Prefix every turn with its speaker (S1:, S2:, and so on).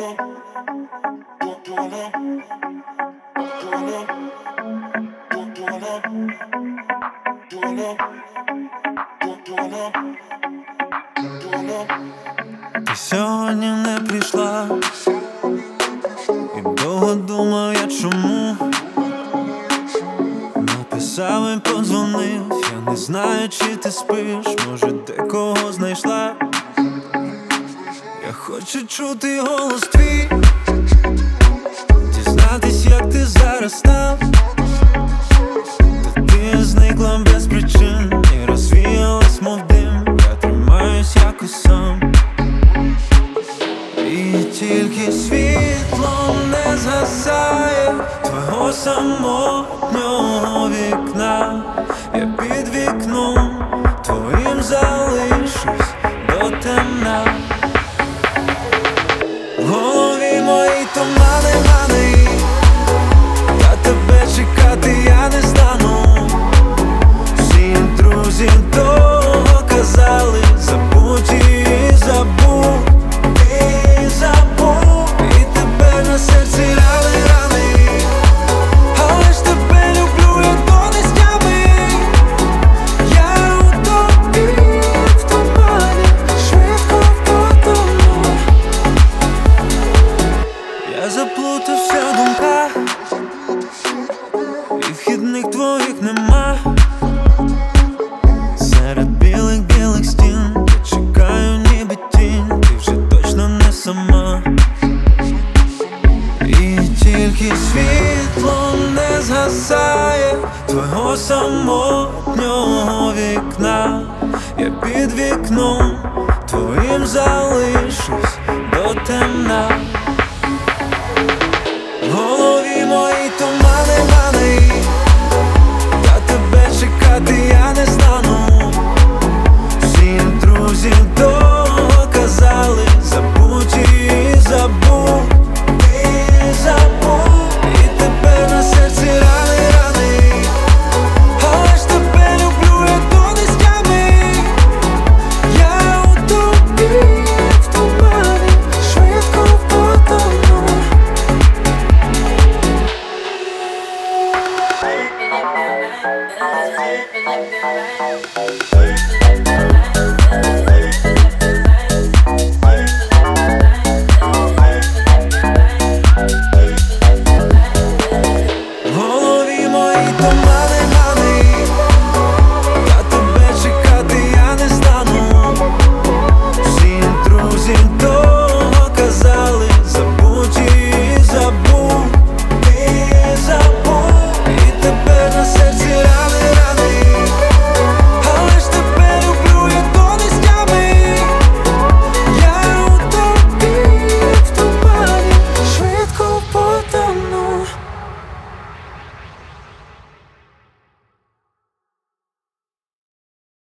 S1: Ти сьогодні не прийшла, і довго думав я чому. Написав і подзвонив, я не знаю, чи ти спиш, може декого знайшла. Я хочу чути голос твій, дізнатись, як ти зараз став. Та ти зникла без причин і розвіялась, мов дим. Я тримаюсь якось сам, і тільки світло не згасає твого самотнього вікна. Я під вікном твоїм залишусь до темна. В голові мої тумани, мани, я тебе чекати я не стану. Всі друзі довго казали, забудь і забудь, і забудь. І тебе на серці рани, рани, але ж тебе люблю, як до нестями. Я у тобі в тумані, швидко потону. Я заплутався в думках, і вхідних твоїх нема. Серед білих стін я чекаю, ніби тінь, ти вже точно не сама. І тільки світло не згасає твого самотнього вікна. Я під вікном твоїм залишусь до темна.